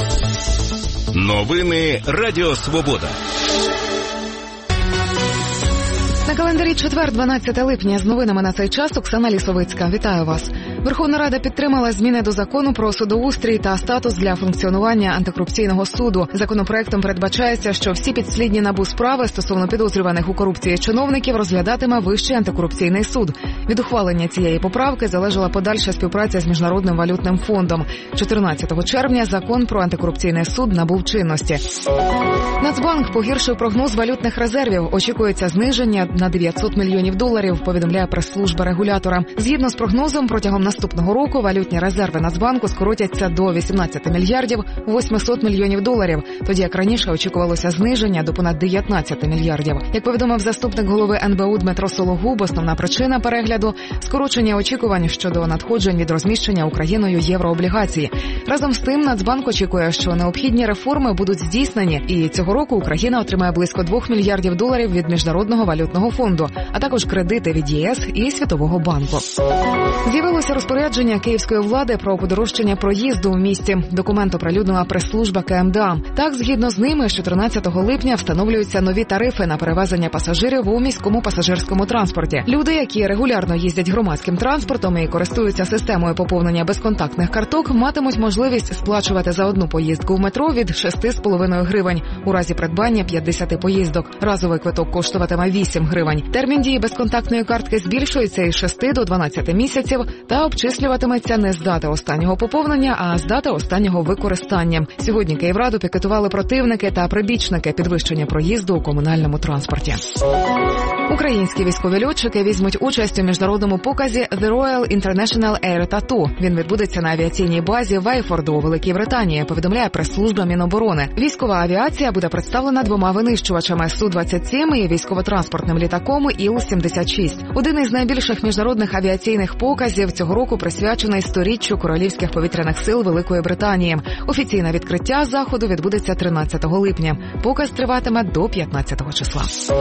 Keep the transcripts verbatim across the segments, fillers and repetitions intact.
Новини Радіо Свобода. На календарі четвер, дванадцяте липня. З новинами на цей час Оксана Лісовицька. Вітаю вас. Верховна Рада підтримала зміни до Закону про судоустрій та статус для функціонування антикорупційного суду. Законопроектом передбачається, що всі підслідні НАБУ справи стосовно підозрюваних у корупції чиновників розглядатиме Вищий антикорупційний суд. Від ухвалення цієї поправки залежала подальша співпраця з Міжнародним валютним фондом. чотирнадцятого червня Закон про антикорупційний суд набув чинності. Нацбанк погіршив прогноз валютних резервів. Очікується зниження на дев'ятсот мільйонів доларів, повідомляє прес-служба регулятора. Згідно з прогнозом, протягом наступного року валютні резерви Нацбанку скоротяться до вісімнадцяти мільярдів восьмисот мільйонів доларів, тоді як раніше очікувалося зниження до понад дев'ятнадцяти мільярдів. Як повідомив заступник голови ен бе у Дмитро Сологуб, основна причина перегляду – скорочення очікувань щодо надходжень від розміщення Україною єврооблігацій. Разом з тим, Нацбанк очікує, що необхідні реформи будуть здійснені, і цього року Україна отримає близько двох мільярдів доларів від Міжнародного валютного фонду, а також кредити від ЄС і Світового банку. З'явилося розпорядження київської влади про подорожчання проїзду у місті. Документ оприлюднила прес-служба ка ем де а. Так, згідно з ними, з чотирнадцятого липня встановлюються нові тарифи на перевезення пасажирів у міському пасажирському транспорті. Люди, які регулярно їздять громадським транспортом і користуються системою поповнення безконтактних карток, матимуть можливість сплачувати за одну поїздку в метро від шести з половиною гривень у разі придбання п'ятдесят поїздок. Разовий квиток коштуватиме вісім гривень. Термін дії безконтактної картки збільшується із шести до дванадцяти місяців та обчислюватиметься не з дати останнього поповнення, а з дати останнього використання. Сьогодні Київраду пікетували противники та прибічники підвищення проїзду у комунальному транспорті. Українські військові льотчики візьмуть участь у міжнародному показі The Royal International Air Tattoo. Він відбудеться на авіаційній базі Вейфорду у Великій Британії, повідомляє прес-служба Міноборони. Військова авіація буде представлена двома винищувачами Су двадцять сім і військово-транспортним літаком Іл сімдесят шість. Один із найбільших міжнародних авіаційних показів цього року присвячений сторіччю Королівських повітряних сил Великої Британії. Офіційне відкриття заходу відбудеться тринадцятого липня. Показ триватиме до п'ятнадцятого числа.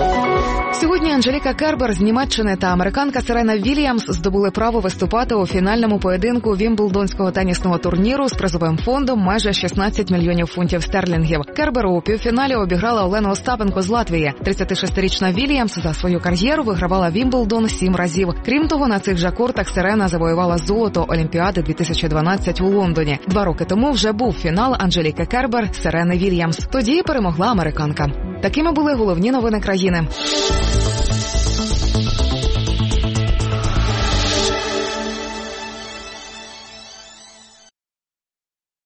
Сьогодні Анжеліка Кербер з Німеччини та американка Серена Вільямс здобули право виступати у фінальному поєдинку Вімблдонського тенісного турніру з призовим фондом майже шістнадцять мільйонів фунтів стерлінгів. Кербер у півфіналі обіграла Олену Остапенко з Латвії. тридцятишестирічна Вільямс за свою кар'єру вигравала Вімблдон сім разів. Крім того, на цих же кортах Серена завоювала золото Олімпіади дві тисячі дванадцять у Лондоні. Два роки тому вже був фінал Анжеліки Кербер – Серени Вільямс. Тоді перемогла американка. Такими були головні новини країни.